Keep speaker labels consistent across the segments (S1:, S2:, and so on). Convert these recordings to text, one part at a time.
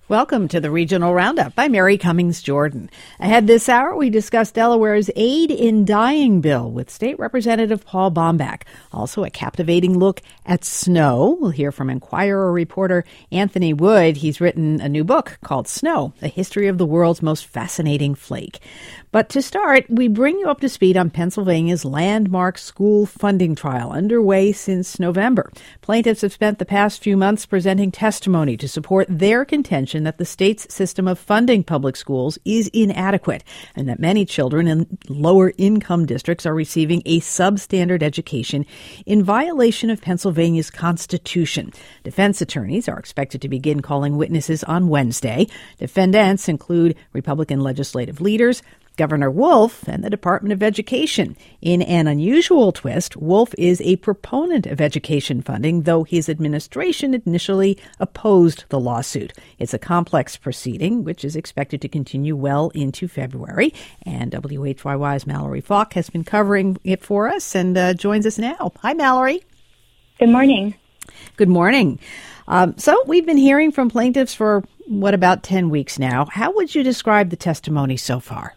S1: Welcome to the Regional Roundup. I'm Mary Cummings Jordan. Ahead this hour, we discuss Delaware's Aid in Dying bill with State Representative Paul Bombach. Also, a captivating look at snow. We'll hear from Enquirer reporter Anthony Wood. He's written a new book called Snow, A History of the World's Most Fascinating Flake. But to start, we bring you up to speed on Pennsylvania's landmark school funding trial, underway since November. Plaintiffs have spent the past few months presenting testimony to support their contention that the state's system of funding public schools is inadequate and that many children in lower income districts are receiving a substandard education in violation of Pennsylvania's Constitution. Defense attorneys are expected to begin calling witnesses on Wednesday. Defendants include Republican legislative leaders, Governor Wolf, and the Department of Education. In an unusual twist, Wolf is a proponent of education funding, though his administration initially opposed the lawsuit. It's a complex proceeding, which is expected to continue well into February. And WHYY's Mallory Falk has been covering it for us and joins us now. Hi, Mallory.
S2: Good morning.
S1: Good morning. So we've been hearing from plaintiffs for, about 10 weeks now. How would you describe the testimony so far?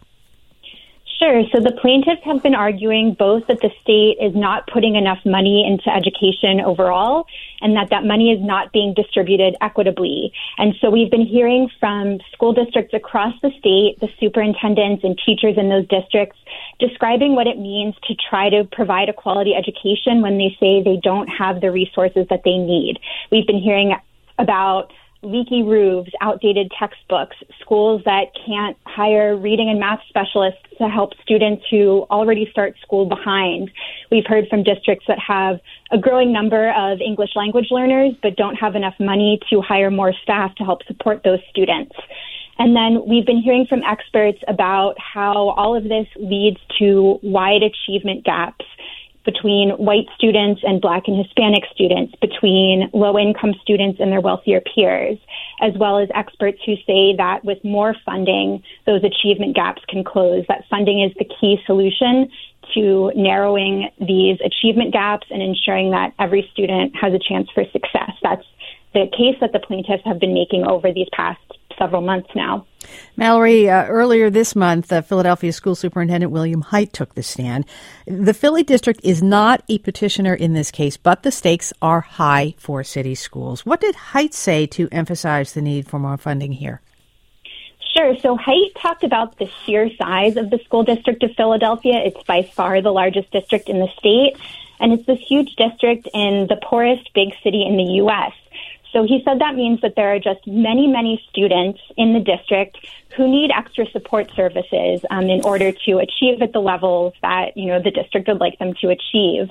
S2: Sure. So the plaintiffs have been arguing both that the state is not putting enough money into education overall and that money is not being distributed equitably. And so we've been hearing from school districts across the state, the superintendents and teachers in those districts, describing what it means to try to provide a quality education when they say they don't have the resources that they need. We've been hearing about leaky roofs, outdated textbooks, schools that can't hire reading and math specialists to help students who already start school behind. We've heard from districts that have a growing number of English language learners but don't have enough money to hire more staff to help support those students. And then we've been hearing from experts about how all of this leads to wide achievement gaps between white students and Black and Hispanic students, between low-income students and their wealthier peers, as well as experts who say that with more funding, those achievement gaps can close, that funding is the key solution to narrowing these achievement gaps and ensuring that every student has a chance for success. That's the case that the plaintiffs have been making over these past several months now.
S1: Mallory, earlier this month, Philadelphia School Superintendent William Hite took the stand. The Philly district is not a petitioner in this case, but the stakes are high for city schools. What did Hite say to emphasize the need for more funding here?
S2: Sure. So Hite talked about the sheer size of the school district of Philadelphia. It's by far the largest district in the state, and it's this huge district in the poorest big city in the U.S. So he said that means that there are just many, many students in the district who need extra support services in order to achieve at the levels that, the district would like them to achieve.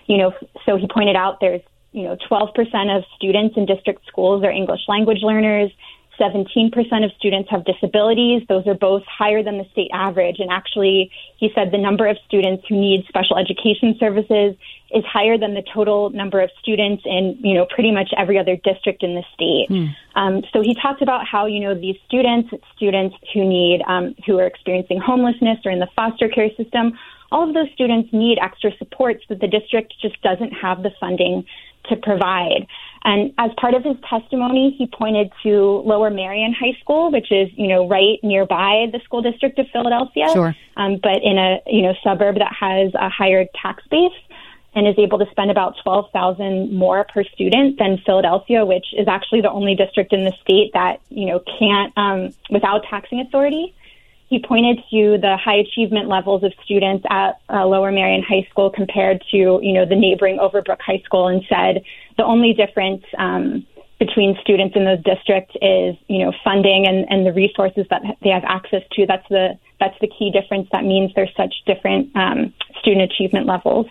S2: So he pointed out there's, 12% of students in district schools are English language learners. 17% of students have disabilities. Those are both higher than the state average. And actually, he said the number of students who need special education services is higher than the total number of students in, pretty much every other district in the state. So he talked about how, these students who need, who are experiencing homelessness or in the foster care system, all of those students need extra supports that the district just doesn't have the funding to provide. And as part of his testimony, he pointed to Lower Merion High School, which is, right nearby the school district of Philadelphia,
S1: sure.
S2: But in a, suburb that has a higher tax base and is able to spend about $12,000 more per student than Philadelphia, which is actually the only district in the state that, can't, without taxing authority. He pointed to the high achievement levels of students at Lower Merion High School compared to, the neighboring Overbrook High School and said the only difference between students in those districts is, funding and the resources that they have access to. That's the key difference. That means there's such different student achievement levels.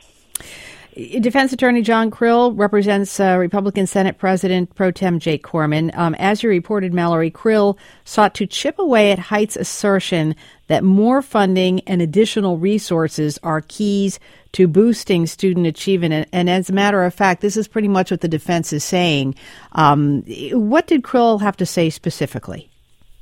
S1: Defense Attorney John Krill represents Republican Senate President Pro Tem Jake Corman. As you reported, Mallory, Krill sought to chip away at Hite's assertion that more funding and additional resources are keys to boosting student achievement. And as a matter of fact, this is pretty much what the defense is saying. What did Krill have to say specifically?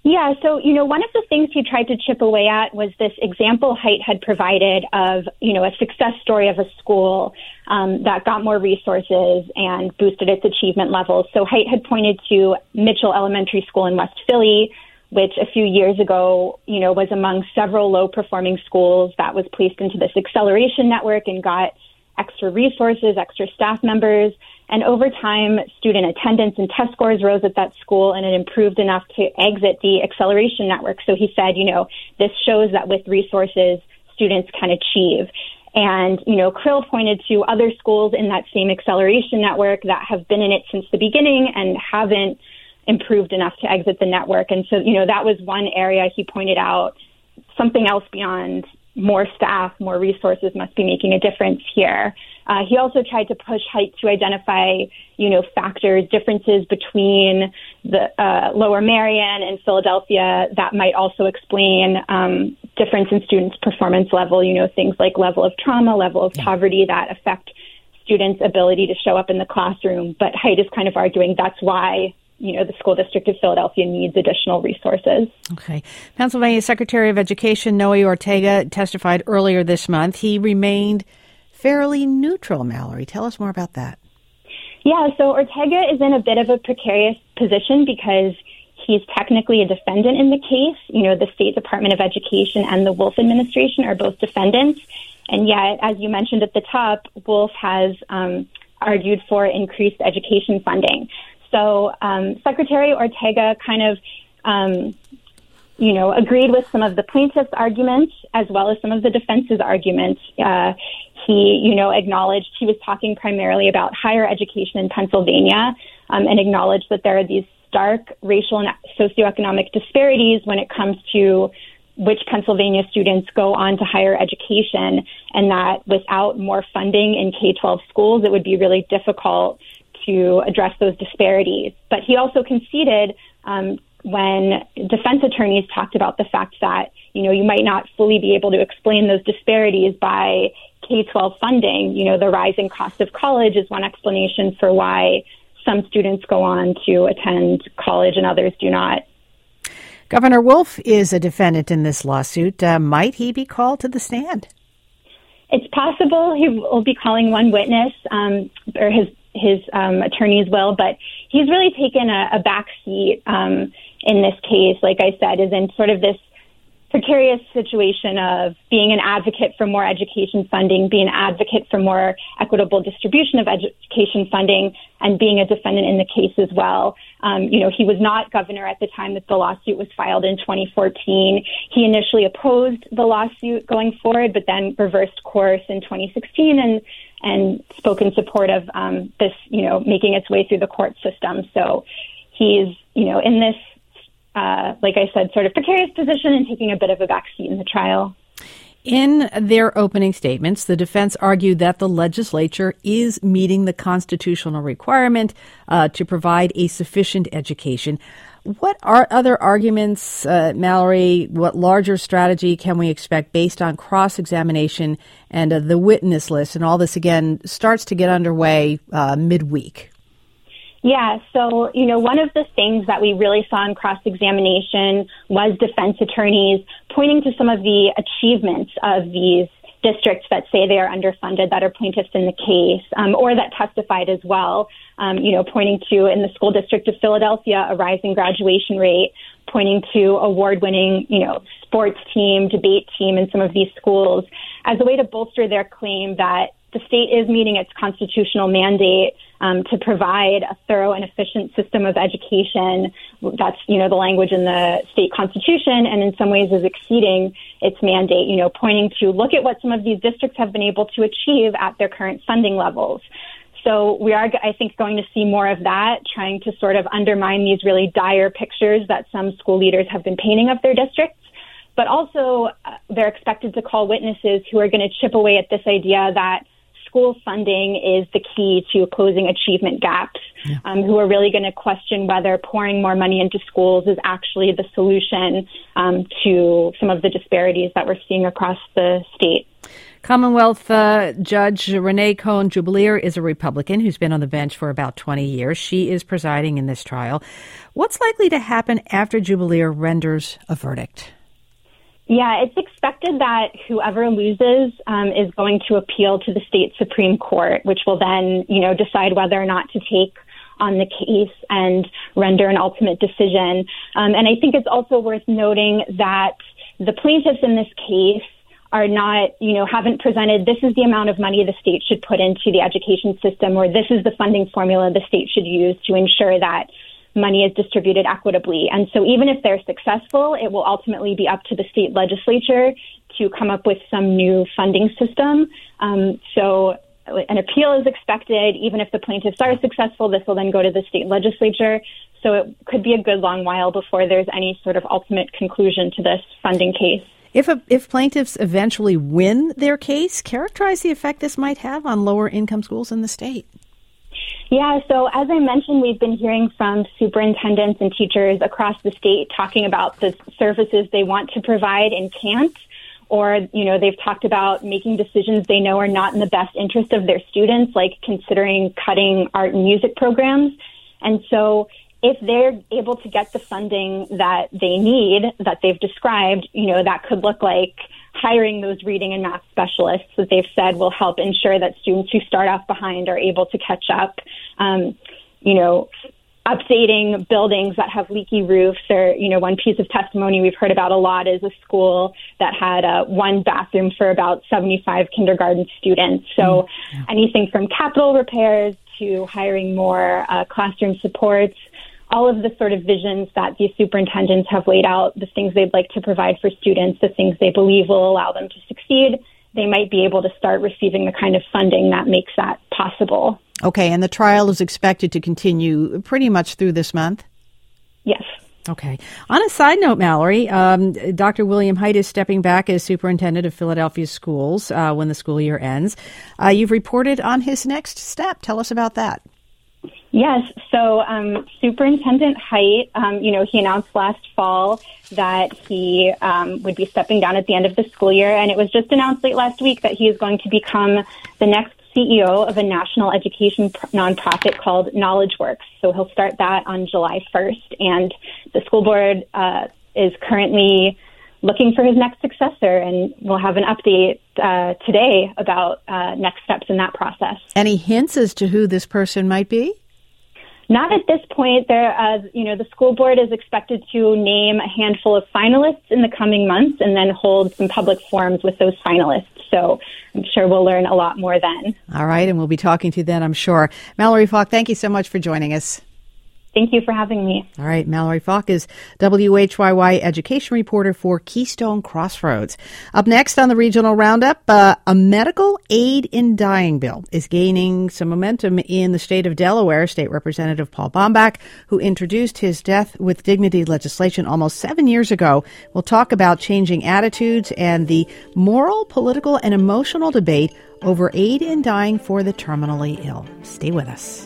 S2: Yeah, so, one of the things he tried to chip away at was this example Haidt had provided of, a success story of a school that got more resources and boosted its achievement levels. So Haidt had pointed to Mitchell Elementary School in West Philly, which a few years ago, was among several low-performing schools that was placed into this acceleration network and got extra resources, extra staff members. And over time, student attendance and test scores rose at that school, and it improved enough to exit the acceleration network. So he said, this shows that with resources, students can achieve. And, Krill pointed to other schools in that same acceleration network that have been in it since the beginning and haven't improved enough to exit the network. And so, that was one area he pointed out. Something else beyond more staff, more resources must be making a difference here. He also tried to push Haidt to identify, factors, differences between the Lower Merion and Philadelphia that might also explain difference in students' performance level, things like level of trauma, level of poverty that affect students' ability to show up in the classroom. But Haidt is kind of arguing that's why the school district of Philadelphia needs additional resources.
S1: Okay. Pennsylvania Secretary of Education Noe Ortega testified earlier this month. He remained fairly neutral, Mallory. Tell us more about that.
S2: Yeah, so Ortega is in a bit of a precarious position because he's technically a defendant in the case. The State Department of Education and the Wolf administration are both defendants. And yet, as you mentioned at the top, Wolf has argued for increased education funding. So Secretary Ortega kind of, agreed with some of the plaintiff's arguments as well as some of the defense's arguments. He, acknowledged he was talking primarily about higher education in Pennsylvania and acknowledged that there are these stark racial and socioeconomic disparities when it comes to which Pennsylvania students go on to higher education, and that without more funding in K-12 schools, it would be really difficult to address those disparities. But he also conceded when defense attorneys talked about the fact that, you might not fully be able to explain those disparities by K-12 funding. The rising cost of college is one explanation for why some students go on to attend college and others do not.
S1: Governor Wolf is a defendant in this lawsuit. Might he be called to the stand?
S2: It's possible he will be calling one witness, or his attorneys will, but he's really taken a back seat in this case, like I said, is in sort of this precarious situation of being an advocate for more education funding, being an advocate for more equitable distribution of education funding, and being a defendant in the case as well. He was not governor at the time that the lawsuit was filed in 2014. He initially opposed the lawsuit going forward, but then reversed course in 2016 and spoke in support of this, making its way through the court system. So he's, in this, like I said, sort of precarious position and taking a bit of a backseat in the trial.
S1: In their opening statements, the defense argued that the legislature is meeting the constitutional requirement to provide a sufficient education. What are other arguments, Mallory? What larger strategy can we expect based on cross-examination and the witness list? And all this, again, starts to get underway midweek.
S2: Yeah, so, one of the things that we really saw in cross-examination was defense attorneys pointing to some of the achievements of these districts that say they are underfunded, that are plaintiffs in the case, or that testified as well, pointing to, in the school district of Philadelphia, a rising graduation rate, pointing to award-winning, sports team, debate team in some of these schools as a way to bolster their claim that the state is meeting its constitutional mandate to provide a thorough and efficient system of education. That's, the language in the state constitution, and in some ways is exceeding its mandate, pointing to look at what some of these districts have been able to achieve at their current funding levels. So we are, I think, going to see more of that, trying to sort of undermine these really dire pictures that some school leaders have been painting of their districts. But also, they're expected to call witnesses who are going to chip away at this idea that school funding is the key to closing achievement gaps, who are really going to question whether pouring more money into schools is actually the solution to some of the disparities that we're seeing across the state.
S1: Commonwealth Judge Renee Cohn-Jubileer is a Republican who's been on the bench for about 20 years. She is presiding in this trial. What's likely to happen after Jubileer renders a verdict?
S2: Yeah, it's expected that whoever loses is going to appeal to the state Supreme Court, which will then, decide whether or not to take on the case and render an ultimate decision. And I think it's also worth noting that the plaintiffs in this case are not, haven't presented, this is the amount of money the state should put into the education system, or this is the funding formula the state should use to ensure that money is distributed equitably. And so even if they're successful, it will ultimately be up to the state legislature to come up with some new funding system. So an appeal is expected. Even if the plaintiffs are successful, this will then go to the state legislature. So it could be a good long while before there's any sort of ultimate conclusion to this funding case.
S1: If plaintiffs eventually win their case, characterize the effect this might have on lower income schools in the state.
S2: Yeah, so as I mentioned, we've been hearing from superintendents and teachers across the state talking about the services they want to provide and can't, or, they've talked about making decisions they know are not in the best interest of their students, like considering cutting art and music programs. And so if they're able to get the funding that they need, that they've described, that could look like hiring those reading and math specialists that they've said will help ensure that students who start off behind are able to catch up. Updating buildings that have leaky roofs, or, one piece of testimony we've heard about a lot is a school that had one bathroom for about 75 kindergarten students. So anything from capital repairs to hiring more classroom supports, all of the sort of visions that these superintendents have laid out, the things they'd like to provide for students, the things they believe will allow them to succeed, they might be able to start receiving the kind of funding that makes that possible.
S1: Okay, and the trial is expected to continue pretty much through this month?
S2: Yes.
S1: Okay. On a side note, Mallory, Dr. William Hite is stepping back as superintendent of Philadelphia schools when the school year ends. You've reported on his next step. Tell us about that.
S2: Yes. So Superintendent Hite, he announced last fall that he would be stepping down at the end of the school year. And it was just announced late last week that he is going to become the next CEO of a national education nonprofit called KnowledgeWorks. So he'll start that on July 1st. And the school board is currently looking for his next successor, and we'll have an update today about next steps in that process.
S1: Any hints as to who this person might be?
S2: Not at this point. The school board is expected to name a handful of finalists in the coming months and then hold some public forums with those finalists. So I'm sure we'll learn a lot more then.
S1: All right, and we'll be talking to you then, I'm sure. Mallory Falk, thank you so much for joining us.
S2: Thank you for having me.
S1: All right. Mallory Falk is WHYY education reporter for Keystone Crossroads. Up next on the Regional Roundup, a medical aid in dying bill is gaining some momentum in the state of Delaware. State Representative Paul Bombach, who introduced his Death with Dignity legislation almost 7 years ago, will talk about changing attitudes and the moral, political, and emotional debate over aid in dying for the terminally ill. Stay with us.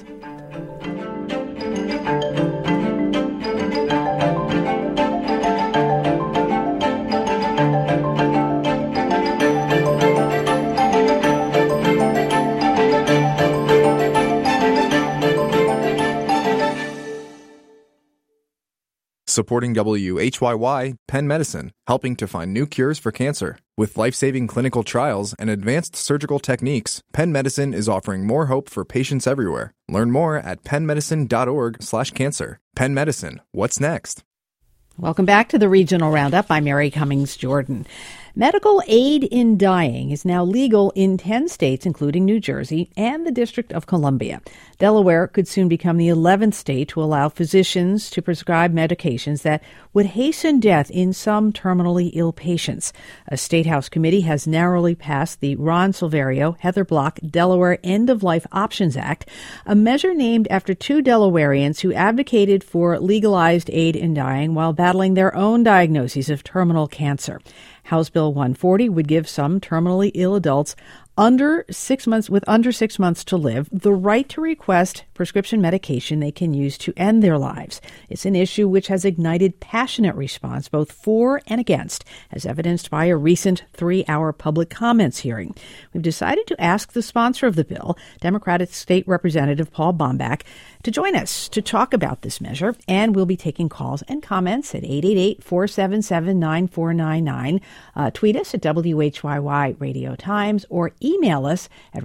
S3: Supporting WHYY, Penn Medicine, helping to find new cures for cancer. With life-saving clinical trials and advanced surgical techniques, Penn Medicine is offering more hope for patients everywhere. Learn more at pennmedicine.org/cancer. Penn Medicine, what's next?
S1: Welcome back to the Regional Roundup. I'm Mary Cummings Jordan. Medical aid in dying is now legal in 10 states, including New Jersey and the District of Columbia. Delaware could soon become the 11th state to allow physicians to prescribe medications that would hasten death in some terminally ill patients. A State House committee has narrowly passed the Ron Silverio, Heather Block Delaware End-of-Life Options Act, a measure named after two Delawareans who advocated for legalized aid in dying while battling their own diagnoses of terminal cancer. House Bill 140 would give some terminally ill adults under 6 months to live the right to request prescription medication they can use to end their lives. It's an issue which has ignited passionate response both for and against, as evidenced by a recent 3-hour public comments hearing. We've decided to ask the sponsor of the bill, Democratic State Representative Paul Bombach, to join us to talk about this measure, and we'll be taking calls and comments at 888-477-9499. Tweet us at WHYY Radio Times or email us at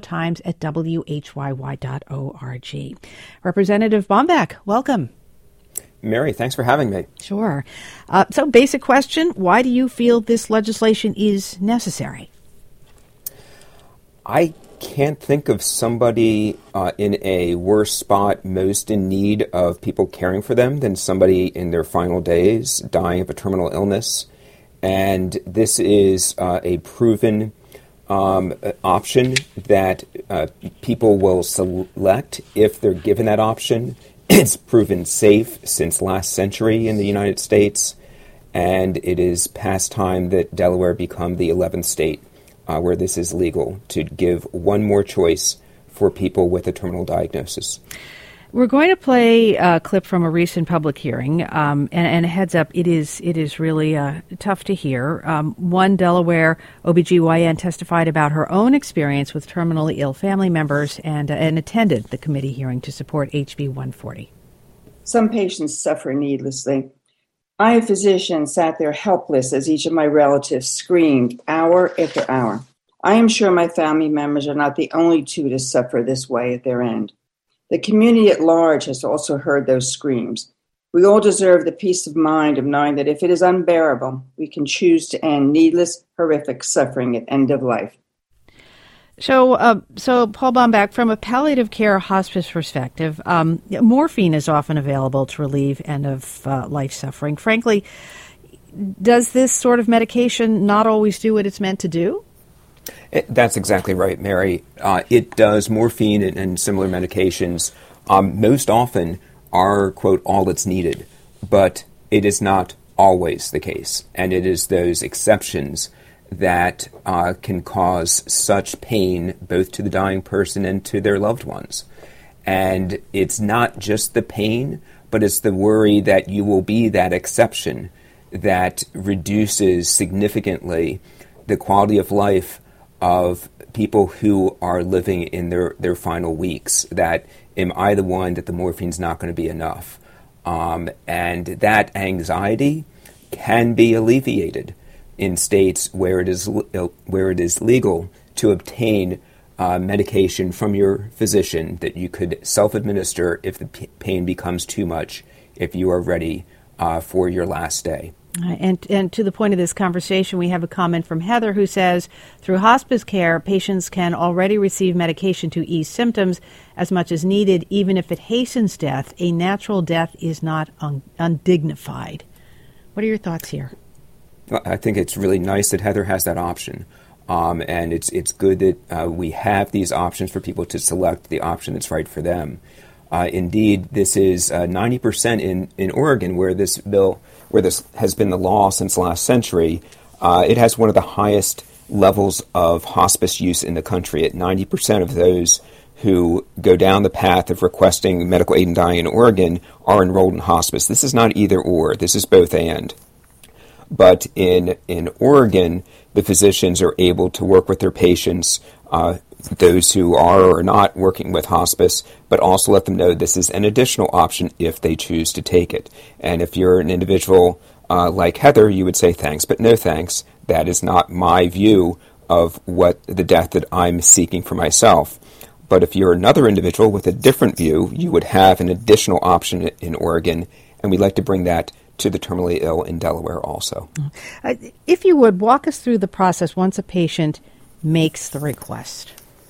S1: radiotimes@whyy.org. Representative Bombach, welcome.
S4: Mary, thanks for having me.
S1: Sure. So basic question, why do you feel this legislation is necessary?
S4: I can't think of somebody in a worse spot, most in need of people caring for them, than somebody in their final days dying of a terminal illness. And this is a proven option that people will select if they're given that option. It's proven safe since last century in the United States, and it is past time that Delaware become the 11th state where this is legal, to give one more choice for people with a terminal diagnosis.
S1: We're going to play a clip from a recent public hearing, and a heads up, it is really tough to hear. One Delaware OBGYN testified about her own experience with terminally ill family members and attended the committee hearing to support HB 140.
S5: Some patients suffer needlessly. I, a physician, sat there helpless as each of my relatives screamed hour after hour. I am sure my family members are not the only two to suffer this way at their end. The community at large has also heard those screams. We all deserve the peace of mind of knowing that if it is unbearable, we can choose to end needless, horrific suffering at end of life.
S1: So Paul Bombach, from a palliative care hospice perspective, morphine is often available to relieve end-of-life suffering. Frankly, does this sort of medication not always do what it's meant to do?
S4: That's exactly right, Mary. It does. Morphine and similar medications most often are, quote, all that's needed, but it is not always the case, and it is those exceptions that can cause such pain both to the dying person and to their loved ones. And it's not just the pain, but it's the worry that you will be that exception that reduces significantly the quality of life of people who are living in their final weeks, that am I the one that the morphine's not going to be enough? And that anxiety can be alleviated in states where it is legal to obtain medication from your physician that you could self-administer if the pain becomes too much, if you are ready for your last day.
S1: And to the point of this conversation, we have a comment from Heather who says, through hospice care, patients can already receive medication to ease symptoms as much as needed, even if it hastens death. A natural death is not undignified. What are your thoughts here?
S4: I think it's really nice that Heather has that option. And it's good that we have these options for people to select the option that's right for them. Indeed, this is 90% in Oregon, where this has been the law since last century. It has one of the highest levels of hospice use in the country. At 90% of those who go down the path of requesting medical aid in dying in Oregon are enrolled in hospice. This is not either or. This is both and. But in Oregon, the physicians are able to work with their patients, those who are or are not working with hospice, but also let them know this is an additional option if they choose to take it. And if you're an individual like Heather, you would say thanks, but no thanks. That is not my view of what the death that I'm seeking for myself. But if you're another individual with a different view, you would have an additional option in Oregon, and we'd like to bring that to the terminally ill in Delaware also.
S1: If you would, walk us through the process once a patient makes the request.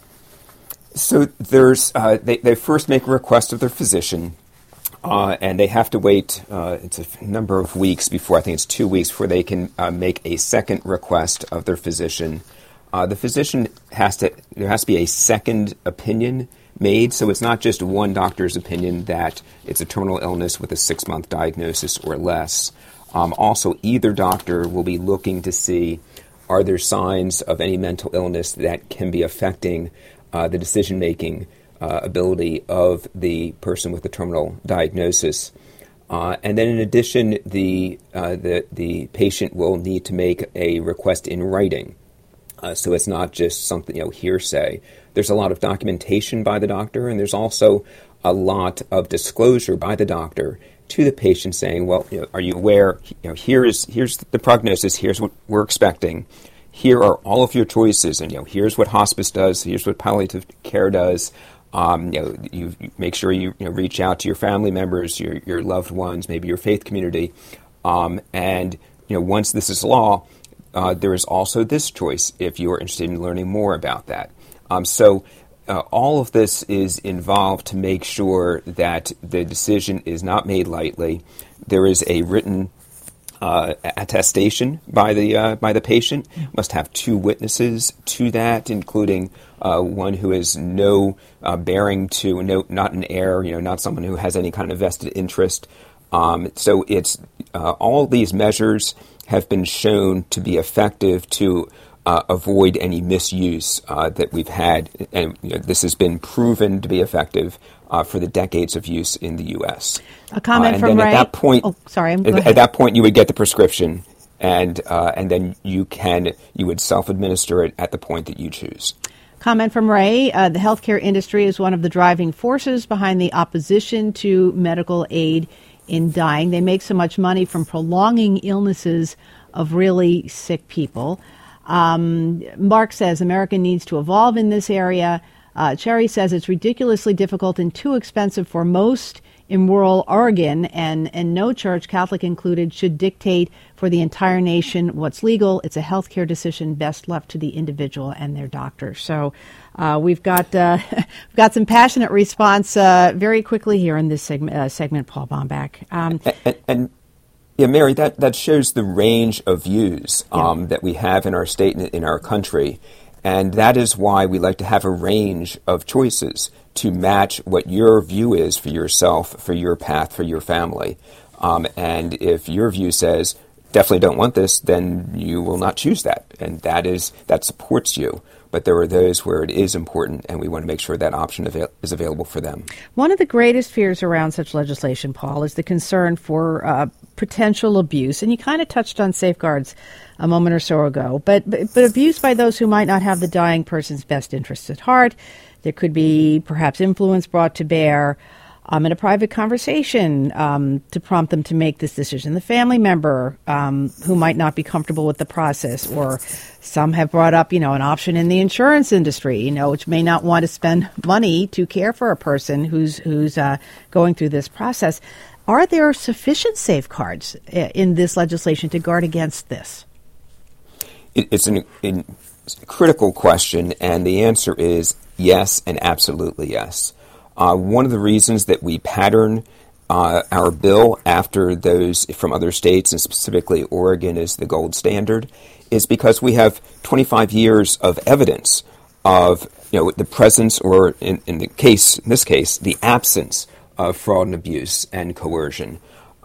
S4: So there's they first make a request of their physician, and they have to wait, it's a number of weeks before, I think it's 2 weeks, before they can make a second request of their physician. The physician there has to be a second opinion made, so it's not just one doctor's opinion that it's a terminal illness with a 6-month diagnosis or less. Also, either doctor will be looking to see are there signs of any mental illness that can be affecting the decision-making ability of the person with the terminal diagnosis. And then in addition, the patient will need to make a request in writing. So it's not just something, hearsay. There's a lot of documentation by the doctor, and there's also a lot of disclosure by the doctor to the patient saying, well, are you aware, here's the prognosis, here's what we're expecting, here are all of your choices, and here's what hospice does, here's what palliative care does. You make sure you reach out to your family members, your loved ones, maybe your faith community, and once this is law, there is also this choice if you are interested in learning more about that. So all of this is involved to make sure that the decision is not made lightly. There is a written attestation by the patient. Must have two witnesses to that, including one who has no bearing to, not an heir, not someone who has any kind of vested interest. So it's all these measures have been shown to be effective to avoid any misuse that we've had, and this has been proven to be effective for the decades of use in the U.S.
S1: A comment from Ray.
S4: At that point,
S1: at
S4: that point, you would get the prescription, and then you would self-administer it at the point that you choose.
S1: Comment from Ray. The healthcare industry is one of the driving forces behind the opposition to medical aid in dying. They make so much money from prolonging illnesses of really sick people. Mark says America needs to evolve in this area. Cherry says it's ridiculously difficult and too expensive for most in rural Oregon, and no church, Catholic included, should dictate for the entire nation what's legal. It's a healthcare decision best left to the individual and their doctor. So we've got some passionate response very quickly here in this segment, Paul Bombach.
S4: And Mary, that shows the range of views that we have in our state and in our country. And that is why we like to have a range of choices to match what your view is for yourself, for your path, for your family. And if your view says, definitely don't want this, then you will not choose that. And that supports you. But there are those where it is important, and we want to make sure that option is available for them.
S1: One of the greatest fears around such legislation, Paul, is the concern for potential abuse. And you kind of touched on safeguards a moment or so ago. But abuse by those who might not have the dying person's best interests at heart. There could be perhaps influence brought to bear in a private conversation to prompt them to make this decision. The family member who might not be comfortable with the process, or some have brought up, an option in the insurance industry, which may not want to spend money to care for a person who's going through this process. Are there sufficient safeguards in this legislation to guard against this?
S4: It's a critical question, and the answer is yes, and absolutely yes. One of the reasons that we pattern our bill after those from other states, and specifically Oregon is the gold standard, is because we have 25 years of evidence of the presence, or in this case, the absence of fraud and abuse and coercion.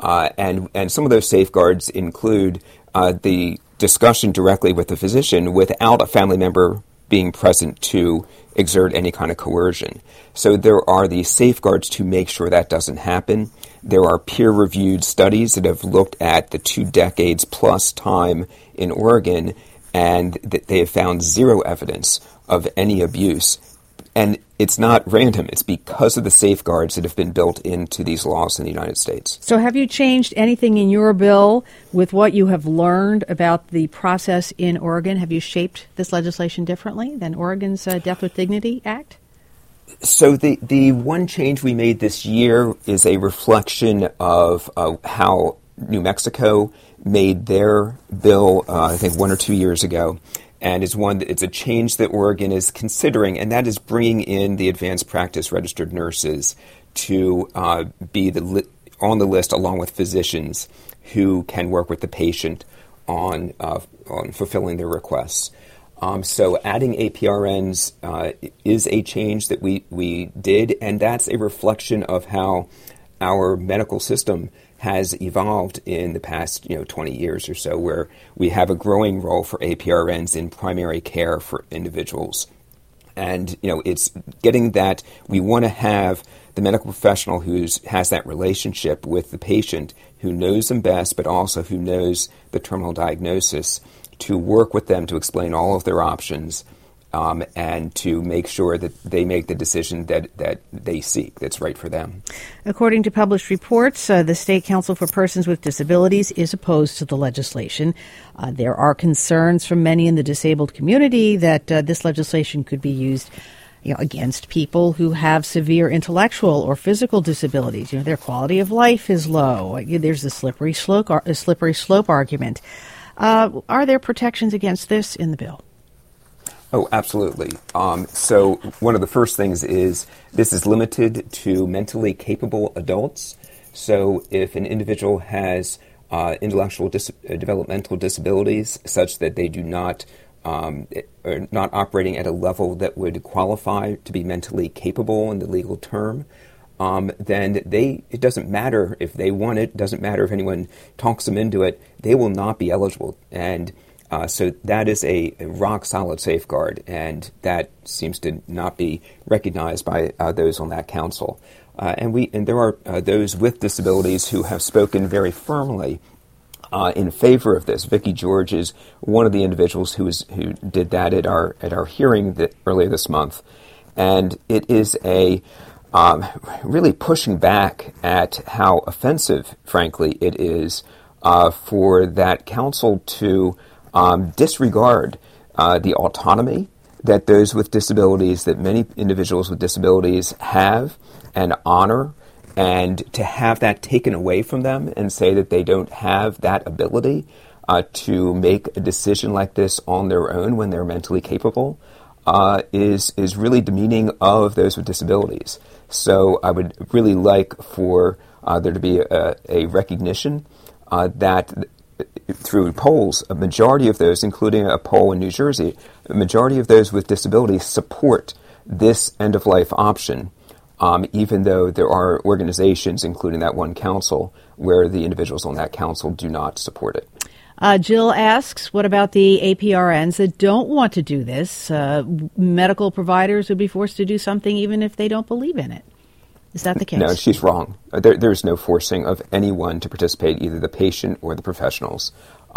S4: And some of those safeguards include the discussion directly with the physician without a family member being present to exert any kind of coercion. So there are these safeguards to make sure that doesn't happen. There are peer-reviewed studies that have looked at the 2 decades plus time in Oregon, and that they have found zero evidence of any abuse. And it's not random. It's because of the safeguards that have been built into these laws in the United States.
S1: So have you changed anything in your bill with what you have learned about the process in Oregon? Have you shaped this legislation differently than Oregon's Death with Dignity Act?
S4: So the one change we made this year is a reflection of how New Mexico made their bill, I think 1 or 2 years ago. And it's a change that Oregon is considering, and that is bringing in the advanced practice registered nurses to be on the list along with physicians who can work with the patient on fulfilling their requests. So adding APRNs is a change that we did, and that's a reflection of how our medical system has evolved in the past 20 years or so, where we have a growing role for APRNs in primary care for individuals. And it's getting that we want to have the medical professional who has that relationship with the patient, who knows them best, but also who knows the terminal diagnosis, to work with them to explain all of their options, and to make sure that they make the decision that they seek, that's right for them.
S1: According to published reports, the State Council for Persons with Disabilities is opposed to the legislation. There are concerns from many in the disabled community that this legislation could be used against people who have severe intellectual or physical disabilities. Their quality of life is low. There's a slippery slope argument. Are there protections against this in the bill?
S4: Oh, absolutely. So one of the first things is this is limited to mentally capable adults. So if an individual has intellectual developmental disabilities such that they do not are not operating at a level that would qualify to be mentally capable in the legal term, then it doesn't matter if they want it, doesn't matter if anyone talks them into it, they will not be eligible. And so that is a rock-solid safeguard, and that seems to not be recognized by those on that council. And there are those with disabilities who have spoken very firmly in favor of this. Vicki George is one of the individuals who did that at our hearing earlier this month, and it is really pushing back at how offensive, frankly, it is for that council to disregard the autonomy that those with disabilities, that many individuals with disabilities have and honor, and to have that taken away from them and say that they don't have that ability to make a decision like this on their own when they're mentally capable is really demeaning of those with disabilities. So I would really like for there to be a recognition that through polls, a majority of those, including a poll in New Jersey, a majority of those with disabilities support this end-of-life option, even though there are organizations, including that one council, where the individuals on that council do not support it.
S1: Jill asks, what about the APRNs that don't want to do this? Medical providers would be forced to do something even if they don't believe in it. Is that the case?
S4: No, she's wrong. There's no forcing of anyone to participate, either the patient or the professionals.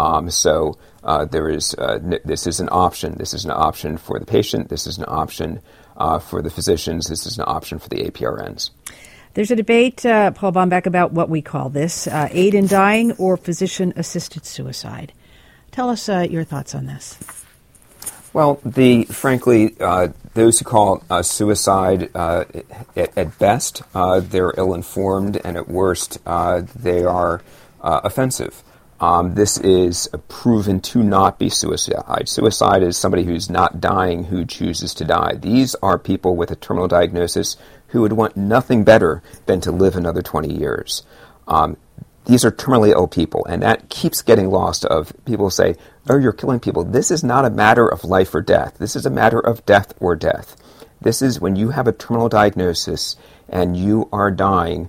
S4: So there is. This is an option. This is an option for the patient. This is an option for the physicians. This is an option for the APRNs.
S1: There's a debate, Paul Bomback, about what we call this, aid in dying or physician-assisted suicide. Tell us your thoughts on this.
S4: Well, frankly, those who call it suicide, at best, they're ill-informed, and at worst, they are offensive. This is proven to not be suicide. Suicide is somebody who's not dying who chooses to die. These are people with a terminal diagnosis who would want nothing better than to live another 20 years. These are terminally ill people, and that keeps getting lost. Of people say, oh, you're killing people. This is not a matter of life or death. This is a matter of death or death. This is when you have a terminal diagnosis and you are dying,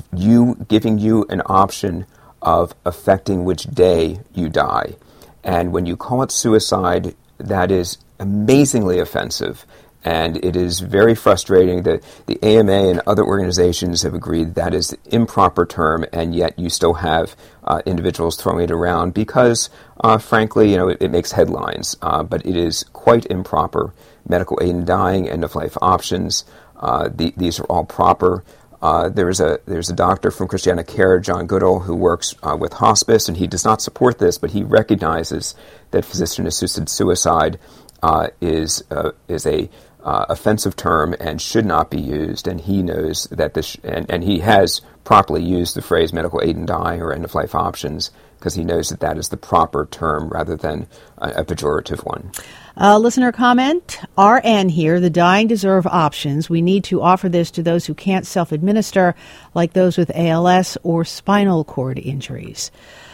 S4: giving you an option of affecting which day you die. And when you call it suicide, that is amazingly offensive. And it is very frustrating that the AMA and other organizations have agreed that is the improper term, and yet you still have individuals throwing it around because, frankly, it makes headlines. But it is quite improper. Medical aid in dying, end-of-life options, these are all proper. There's a doctor from Christiana Care, John Goodall, who works with hospice, and he does not support this, but he recognizes that physician-assisted suicide is a offensive term and should not be used, and he knows that this, and he has properly used the phrase medical aid in dying or end-of-life options because he knows that that is the proper term rather than a pejorative one.
S1: Listener comment, RN here, the dying deserve options. We need to offer this to those who can't self-administer, like those with ALS or spinal cord injuries.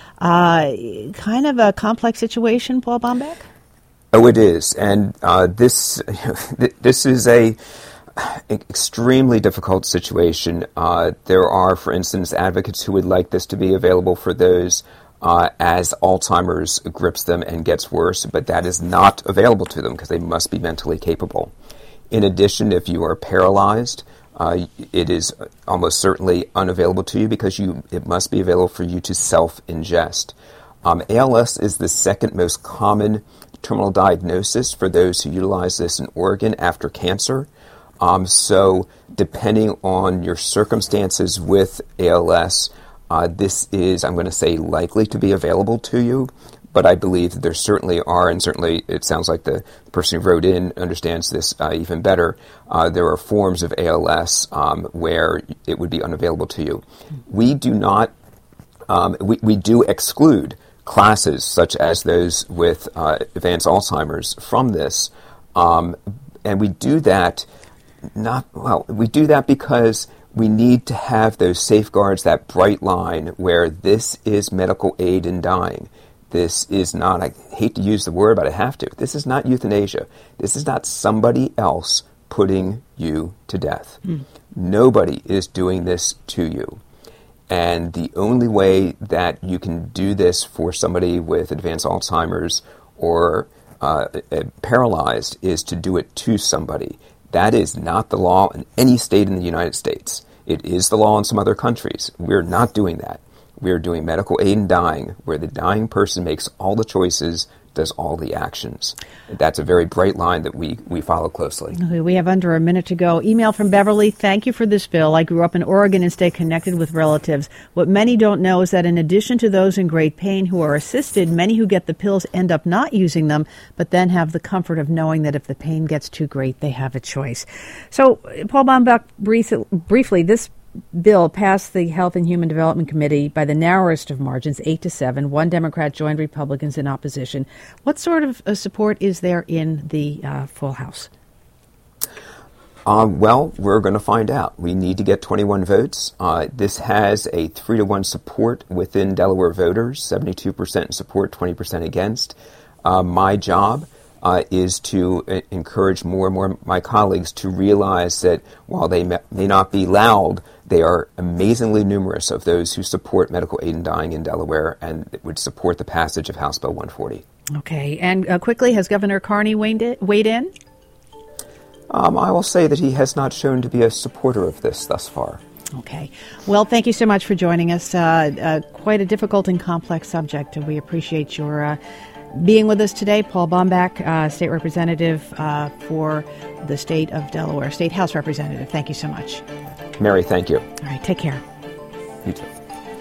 S1: Kind of a complex situation, Paul Bomback?
S4: Oh, it is, and this is extremely difficult situation. There are, for instance, advocates who would like this to be available for those as Alzheimer's grips them and gets worse, but that is not available to them because they must be mentally capable. In addition, if you are paralyzed, it is almost certainly unavailable to you because it must be available for you to self-ingest. ALS is the second most common terminal diagnosis for those who utilize this in Oregon after cancer. So depending on your circumstances with ALS, this is, I'm going to say, likely to be available to you. But I believe that there certainly are, and certainly it sounds like the person who wrote in understands this even better. There are forms of ALS where it would be unavailable to you. We do not, we do exclude classes such as those with advanced Alzheimer's from this, and we do that we do that because we need to have those safeguards, that bright line where this is medical aid in dying. This is not, I hate to use the word, but I have to. This is not euthanasia. This is not somebody else putting you to death. Nobody is doing this to you. And the only way that you can do this for somebody with advanced Alzheimer's or paralyzed is to do it to somebody. That is not the law in any state in the United States. It is the law in some other countries. We're not doing that. We are doing medical aid in dying, where the dying person makes all the choices, does all the actions. That's a very bright line that we follow closely.
S1: We have under a minute to go. Email from Beverly. Thank you for this bill. I grew up in Oregon and stay connected with relatives. What many don't know is that in addition to those in great pain who are assisted, many who get the pills end up not using them, but then have the comfort of knowing that if the pain gets too great, they have a choice. So, Paul Baumbach, briefly, this bill passed the Health and Human Development Committee by the narrowest of margins, 8-7. One Democrat joined Republicans in opposition. What sort of support is there in the full House?
S4: Well, we're going to find out. We need to get 21 votes. This has a 3-1 support within Delaware voters, 72% in support, 20% against. My job is to encourage more and more of my colleagues to realize that while they may not be loud, they are amazingly numerous of those who support medical aid in dying in Delaware and would support the passage of House Bill 140.
S1: Okay. And quickly, has Governor Carney weighed in?
S4: I will say that he has not shown to be a supporter of this thus far.
S1: Okay. Well, thank you so much for joining us. Quite a difficult and complex subject, and we appreciate your being with us today. Paul Baumbach, State Representative for the state of Delaware, State House Representative. Thank you so much.
S4: Mary, thank you.
S1: All right, take care.
S4: You too.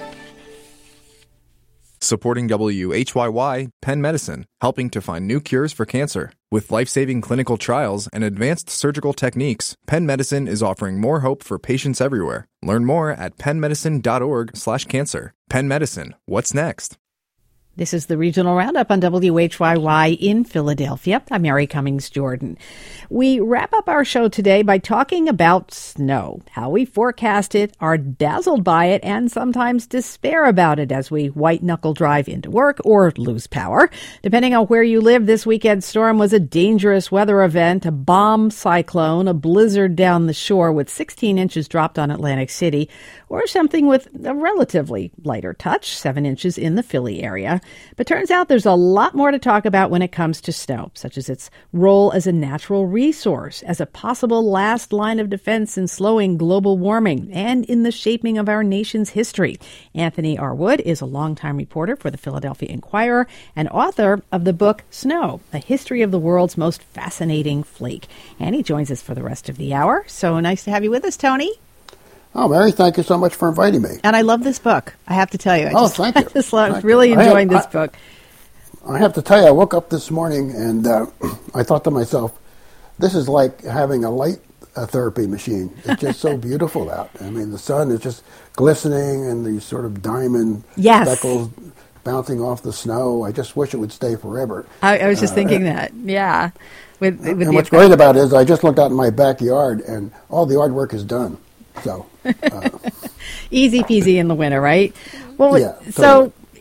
S3: Supporting WHYY, Penn Medicine, helping to find new cures for cancer. With life-saving clinical trials and advanced surgical techniques, Penn Medicine is offering more hope for patients everywhere. Learn more at pennmedicine.org/cancer. Penn Medicine, what's next?
S1: This is the Regional Roundup on WHYY in Philadelphia. I'm Mary Cummings Jordan. We wrap up our show today by talking about snow, how we forecast it, are dazzled by it, and sometimes despair about it as we white-knuckle drive into work or lose power. Depending on where you live, this weekend's storm was a dangerous weather event, a bomb cyclone, a blizzard down the shore with 16 inches dropped on Atlantic City, or something with a relatively lighter touch, 7 inches in the Philly area. But turns out there's a lot more to talk about when it comes to snow, such as its role as a natural resource, as a possible last line of defense in slowing global warming, and in the shaping of our nation's history. Anthony R. Wood is a longtime reporter for the Philadelphia Inquirer and author of the book Snow, A History of the World's Most Fascinating Flake. And he joins us for the rest of the hour. So nice to have you with us, Tony.
S6: Oh, Mary, thank you so much for inviting me.
S1: And I love this book, I have to tell you.
S6: Thank you.
S1: I just really enjoying this book.
S6: I have to tell you, I woke up this morning and I thought to myself, this is like having a light therapy machine. It's just so beautiful out. I mean, the sun is just glistening and these sort of diamond speckles bouncing off the snow. I just wish it would stay forever. I
S1: was just thinking that, yeah.
S6: And what's great about it is I just looked out in my backyard and all the yard work is done. So
S1: easy peasy in the winter, right? Well,
S6: yeah,
S1: so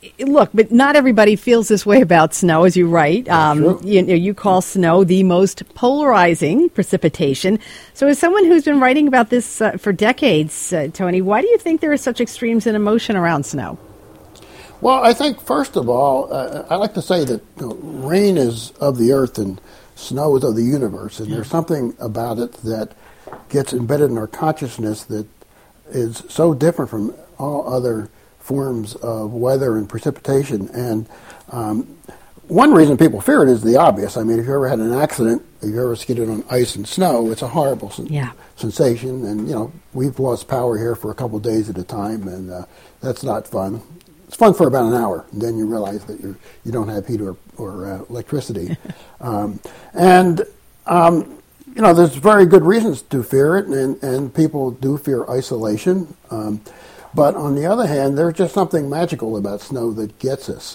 S1: look, but not everybody feels this way about snow, as you write. You call snow the most polarizing precipitation. So as someone who's been writing about this for decades, Tony, why do you think there are such extremes in emotion around snow?
S6: Well, I think, first of all, I like to say that rain is of the earth and snow is of the universe. And there's something about it that gets embedded in our consciousness that is so different from all other forms of weather and precipitation. And one reason people fear it is the obvious. I mean, if you ever had an accident, if you ever skated on ice and snow, it's a horrible sensation. And, we've lost power here for a couple of days at a time, and that's not fun. It's fun for about an hour, and then you realize that you don't have heat or electricity. There's very good reasons to fear it, and people do fear isolation. But on the other hand, there's just something magical about snow that gets us.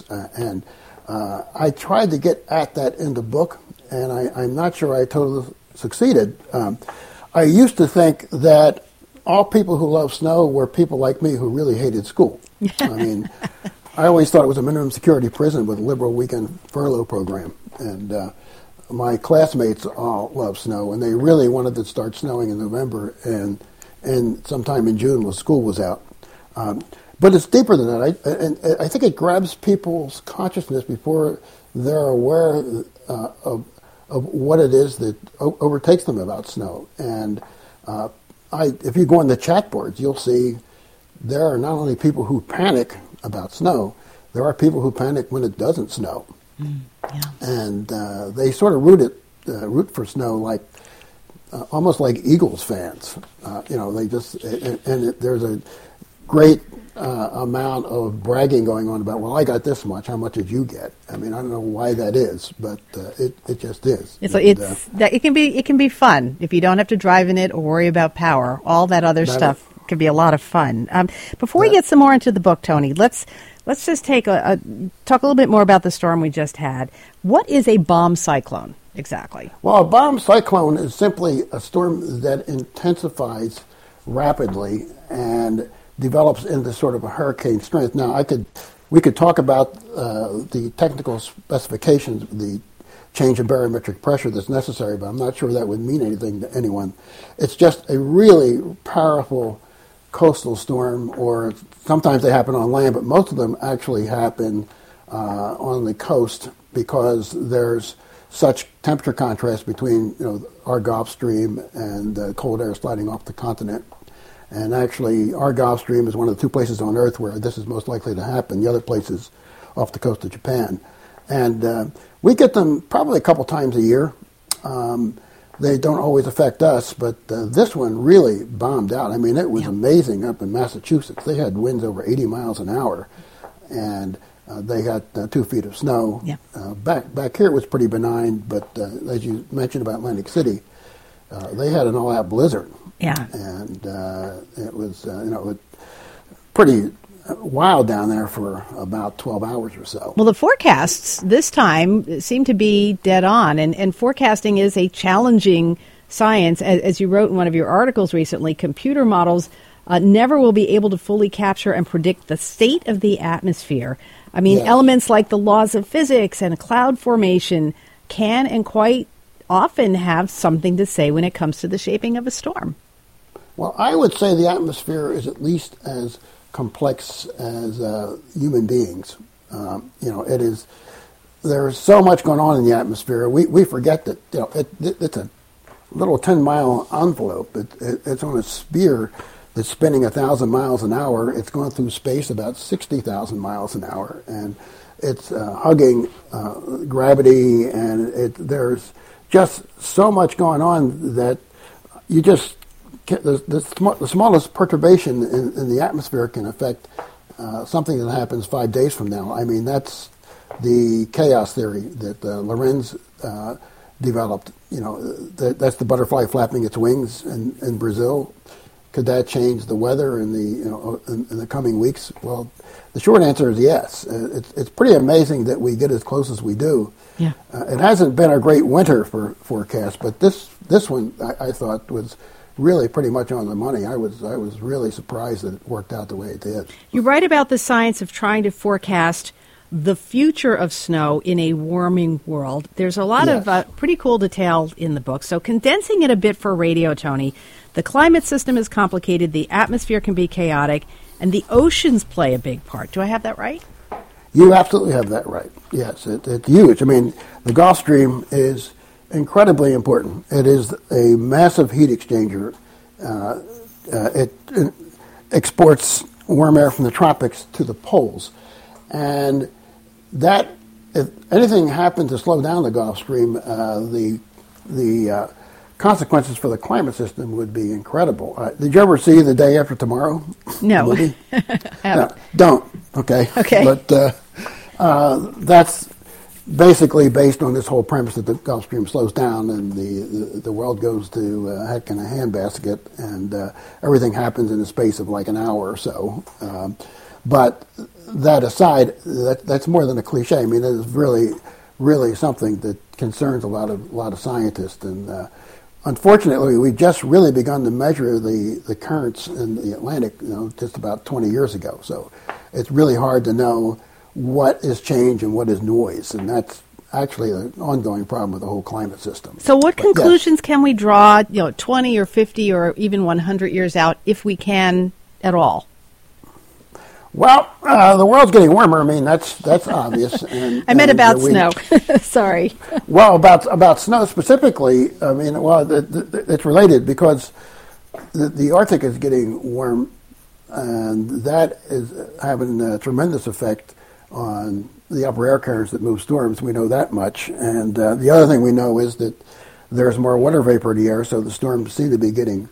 S6: I tried to get at that in the book, and I'm not sure I totally succeeded. I used to think that all people who love snow were people like me who really hated school. I mean, I always thought it was a minimum security prison with a liberal weekend furlough program. And my classmates all love snow, and they really wanted to start snowing in November and sometime in June when school was out. But it's deeper than that. I think it grabs people's consciousness before they're aware of what it is that overtakes them about snow. And if you go on the chat boards, you'll see there are not only people who panic about snow, there are people who panic when it doesn't snow. And they sort of root for snow like almost like Eagles fans. They just there's a great amount of bragging going on about, well, I got this much. How much did you get? I mean, I don't know why that is, but it just is.
S1: It can be fun if you don't have to drive in it or worry about power. All that other stuff can be a lot of fun. Before we get some more into the book, Tony, let's just talk a little bit more about the storm we just had. What is a bomb cyclone exactly? Well,
S6: a bomb cyclone is simply a storm that intensifies rapidly and develops into sort of a hurricane strength. Now, we could talk about the technical specifications, the change in barometric pressure that's necessary, but I'm not sure that would mean anything to anyone. It's just a really powerful coastal storm, or sometimes they happen on land, but most of them actually happen on the coast because there's such temperature contrast between our Gulf Stream and cold air sliding off the continent. And actually, our Gulf Stream is one of the two places on Earth where this is most likely to happen. The other place is off the coast of Japan. And we get them probably a couple times a year. They don't always affect us, but this one really bombed out. I mean, it was amazing up in Massachusetts. They had winds over 80 miles an hour, and they got 2 feet of snow. Back here it was pretty benign, but as you mentioned about Atlantic City, they had an all-out blizzard. And it was pretty wild down there for about 12 hours or so.
S1: Well, the forecasts this time seem to be dead on, and forecasting is a challenging science. As you wrote in one of your articles recently, computer models never will be able to fully capture and predict the state of the atmosphere. I mean, elements like the laws of physics and cloud formation can and quite often have something to say when it comes to the shaping of a storm.
S6: Well, I would say the atmosphere is at least as complex as human beings. It is. There's so much going on in the atmosphere. We forget that it's a little 10-mile envelope. It's on a sphere that's spinning 1,000 miles an hour. It's going through space about 60,000 miles an hour, and it's hugging gravity. And there's just so much going on that you just. The smallest perturbation in the atmosphere can affect something that happens 5 days from now. I mean, that's the chaos theory that Lorenz developed. That's the butterfly flapping its wings in Brazil. Could that change the weather in the coming weeks? Well, the short answer is yes. It's pretty amazing that we get as close as we do. It hasn't been a great winter for forecast, but this one I thought was really pretty much on the money. I was really surprised that it worked out the way it did.
S1: You write about the science of trying to forecast the future of snow in a warming world. There's a lot of pretty cool detail in the book. So condensing it a bit for radio, Tony, the climate system is complicated, the atmosphere can be chaotic, and the oceans play a big part. Do I have that right?
S6: You absolutely have that right. Yes, it's huge. I mean, the Gulf Stream is incredibly important. It is a massive heat exchanger. It exports warm air from the tropics to the poles. And that, if anything happened to slow down the Gulf Stream, the consequences for the climate system would be incredible. Did you ever see The Day After Tomorrow?
S1: No.
S6: No, don't. Okay.
S1: Okay.
S6: But that's basically based on this whole premise that the Gulf Stream slows down and the world goes to heck in a handbasket, and everything happens in the space of like an hour or so. But that aside, that's more than a cliche. I mean, it is really, really something that concerns a lot of scientists. And unfortunately, we've just really begun to measure the currents in the Atlantic, just about 20 years ago. So it's really hard to know what is change and what is noise, and that's actually an ongoing problem with the whole climate system.
S1: So what conclusions can we draw, 20 or 50 or even 100 years out, if we can at all?
S6: Well, the world's getting warmer. I mean, that's obvious. And,
S1: I meant about snow. Sorry.
S6: Well, about snow specifically, I mean, it's related because the Arctic is getting warm, and that is having a tremendous effect on the upper air currents that move storms. We know that much. And the other thing we know is that there's more water vapor in the air, so the storms seem to be getting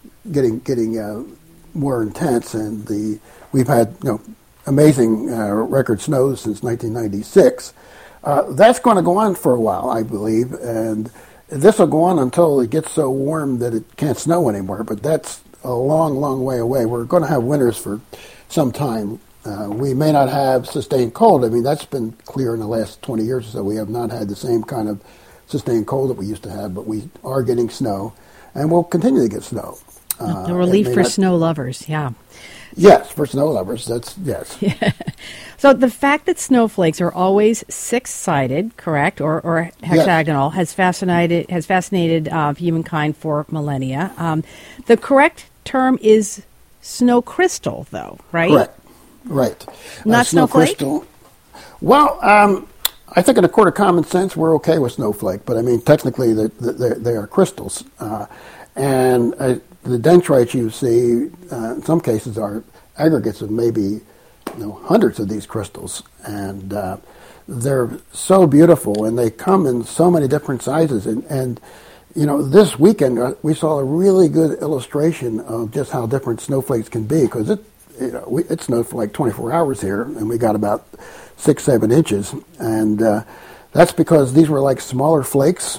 S6: more intense. And we've had amazing record snows since 1996. That's going to go on for a while, I believe, and this will go on until it gets so warm that it can't snow anymore. But that's a long, long way away. We're going to have winters for some time. We may not have sustained cold. I mean, that's been clear in the last 20 years or so. We have not had the same kind of sustained cold that we used to have, but we are getting snow, and we'll continue to get snow.
S1: The relief for snow lovers, yeah.
S6: Yes, for snow lovers, yes.
S1: Yeah. So the fact that snowflakes are always six-sided, correct, or hexagonal, yes, has fascinated humankind for millennia. The correct term is snow crystal, though, right?
S6: Correct. Right.
S1: Not snowflake?
S6: Crystal. Well, I think in a court of common sense, we're okay with snowflake, but I mean, technically, they are crystals. And the dendrites you see, in some cases, are aggregates of maybe hundreds of these crystals. And they're so beautiful, and they come in so many different sizes. And this weekend, we saw a really good illustration of just how different snowflakes can be, because it snowed for like 24 hours here, and we got about 6-7 inches, and that's because these were like smaller flakes.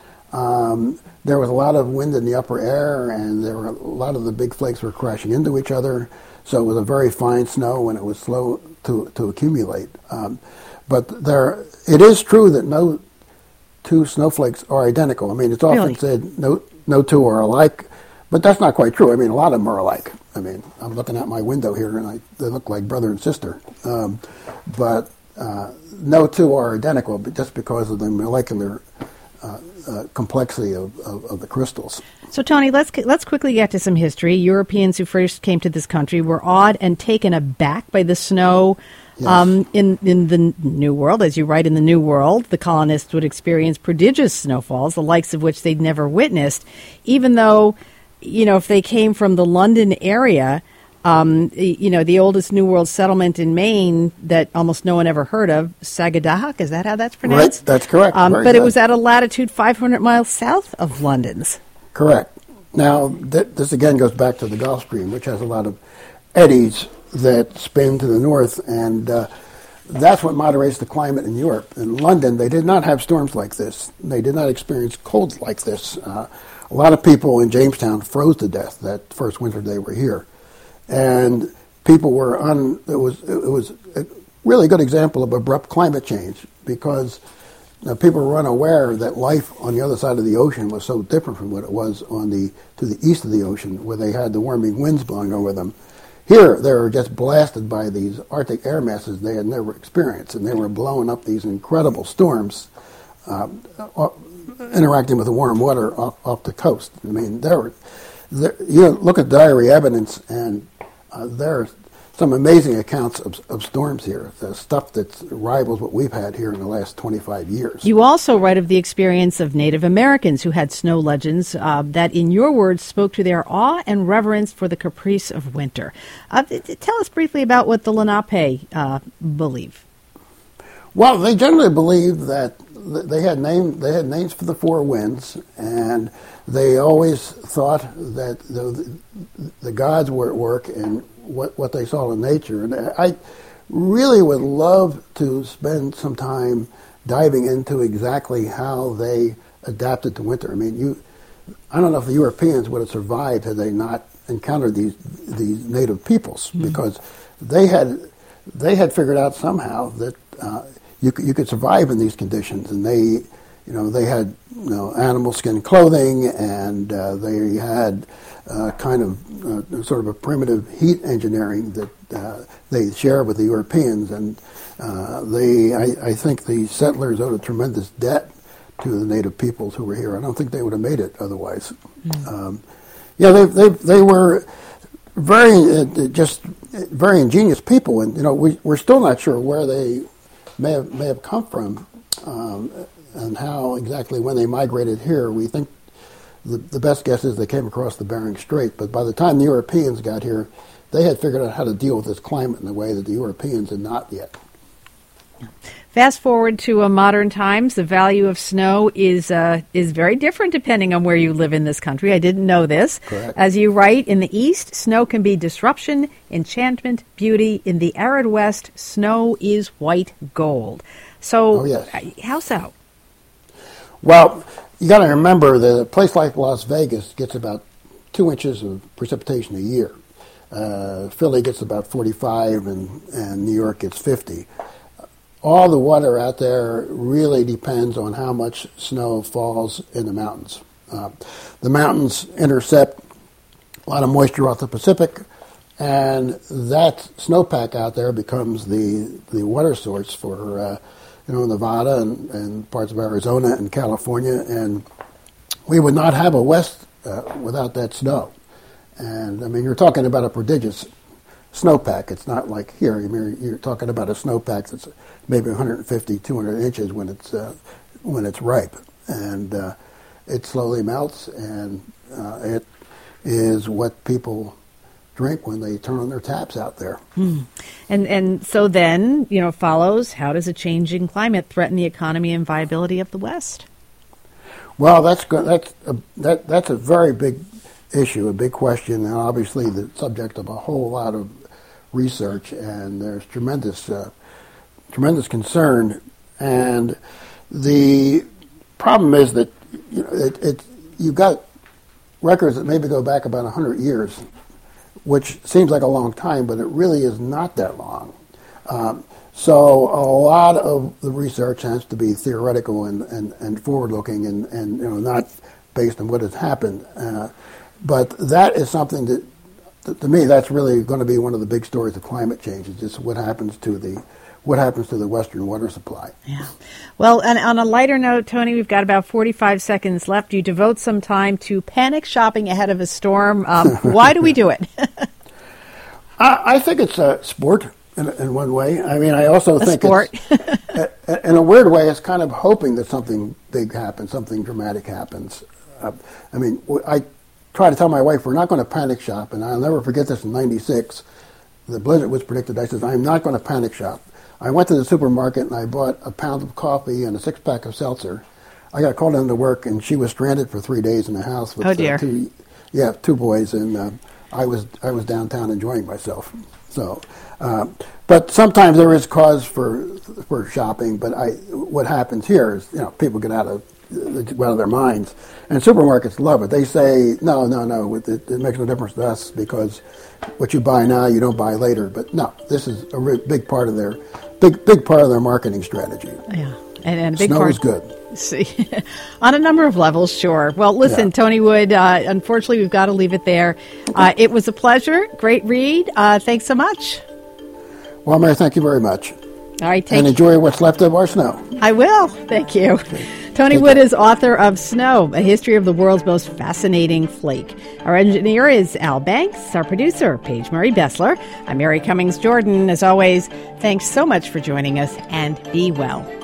S6: There was a lot of wind in the upper air, and there were a lot of the big flakes were crashing into each other, so it was a very fine snow, and it was slow to accumulate. But it is true that no two snowflakes are identical. I mean, it's often said no two are alike, but that's not quite true. I mean, a lot of them are alike. I mean, I'm looking out my window here, and they look like brother and sister. But no two are identical, but just because of the molecular complexity of the crystals.
S1: So, Tony, let's quickly get to some history. Europeans who first came to this country were awed and taken aback by the snow. Yes. In the New World, as you write in the New World, the colonists would experience prodigious snowfalls, the likes of which they'd never witnessed, even though, if they came from the London area, the oldest New World settlement in Maine that almost no one ever heard of, Sagadahoc, is that how that's pronounced?
S6: Right, that's correct.
S1: But it was at a latitude 500 miles south of London's.
S6: Correct. Now, this again goes back to the Gulf Stream, which has a lot of eddies that spin to the north, and that's what moderates the climate in Europe. In London, they did not have storms like this. They did not experience cold like this. A lot of people in Jamestown froze to death that first winter they were here. And people were it was a really good example of abrupt climate change, because people were unaware that life on the other side of the ocean was so different from what it was to the east of the ocean, where they had the warming winds blowing over them. Here, they were just blasted by these Arctic air masses they had never experienced, and they were blowing up these incredible storms, interacting with the warm water off the coast. I mean, you look at diary evidence, and there are some amazing accounts of storms here, the stuff that rivals what we've had here in the last 25 years.
S1: You also write of the experience of Native Americans who had snow legends that, in your words, spoke to their awe and reverence for the caprice of winter. Tell us briefly about what the Lenape believe.
S6: Well, they generally believe that they had names for the four winds, and they always thought that the gods were at work in what they saw in nature. And I really would love to spend some time diving into exactly how they adapted to winter. I mean, I don't know if the Europeans would have survived had they not encountered these native peoples, because they had figured out somehow that you could survive in these conditions, and they had animal skin clothing, and they had sort of a primitive heat engineering that they share with the Europeans, and I think the settlers owed a tremendous debt to the native peoples who were here. I don't think they would have made it otherwise. They were very ingenious people, and we're still not sure where they may have come from, and how exactly when they migrated here. We think the best guess is they came across the Bering Strait, but by the time the Europeans got here, they had figured out how to deal with this climate in a way that the Europeans had not yet.
S1: Fast forward to modern times, the value of snow is very different depending on where you live in this country. I didn't know this.
S6: Correct.
S1: As you write, in the East, snow can be disruption, enchantment, beauty. In the arid West, snow is white gold. So, how so?
S6: Well, you got to remember that a place like Las Vegas gets about 2 inches of precipitation a year. Philly gets about 45, and New York gets 50. All the water out there really depends on how much snow falls in the mountains. The mountains intercept a lot of moisture off the Pacific, and that snowpack out there becomes the water source for Nevada and parts of Arizona and California, and we would not have a West without that snow. And I mean, you're talking about a prodigious snowpack. It's not like here. I mean, you're talking about a snowpack that's maybe 150, 200 inches when it's ripe, and it slowly melts, and it is what people drink when they turn on their taps out there.
S1: And so then, follows, how does a changing climate threaten the economy and viability of the West?
S6: Well, that's a very big issue, a big question, and obviously the subject of a whole lot of research, and there's tremendous concern. And the problem is that you've got records that maybe go back about 100 years, which seems like a long time, but it really is not that long. So a lot of the research has to be theoretical and forward-looking, and not based on what has happened. But that is something that, to me, that's really going to be one of the big stories of climate change. Is just what happens to the Western water supply.
S1: Yeah. Well, and on a lighter note, Tony, we've got about 45 seconds left. You devote some time to panic shopping ahead of a storm. Why do we do it?
S6: I think it's a sport in one way. I mean, I also think
S1: sport.
S6: It's, in a weird way, it's kind of hoping that something big happens, something dramatic happens. I mean, I try to tell my wife we're not going to panic shop, and I'll never forget this in '96. The blizzard was predicted. I said, I'm not going to panic shop. I went to the supermarket and I bought a pound of coffee and a 6-pack of seltzer. I got called into work, and she was stranded for 3 days in the house with two boys, and I was downtown enjoying myself. So, but sometimes there is cause for shopping. But what happens here is people get out of their minds, and supermarkets love it. They say no, it makes no difference to us because what you buy now you don't buy later. But no, this is a big part of their marketing strategy.
S1: Yeah. And a big
S6: Snow
S1: part
S6: is good.
S1: See, on a number of levels, sure. Well, listen,
S6: Yeah.
S1: Tony Wood, unfortunately, we've got to leave it there. It was a pleasure. Great read. Thanks so much.
S6: Well, Mary, thank you very much.
S1: All right,
S6: And enjoy what's left of our snow.
S1: I will. Thank you. Tony Wood is author of Snow, A History of the World's Most Fascinating Flake. Our engineer is Al Banks. Our producer, Paige Murray Bessler. I'm Mary Cummings Jordan. As always, thanks so much for joining us, and be well.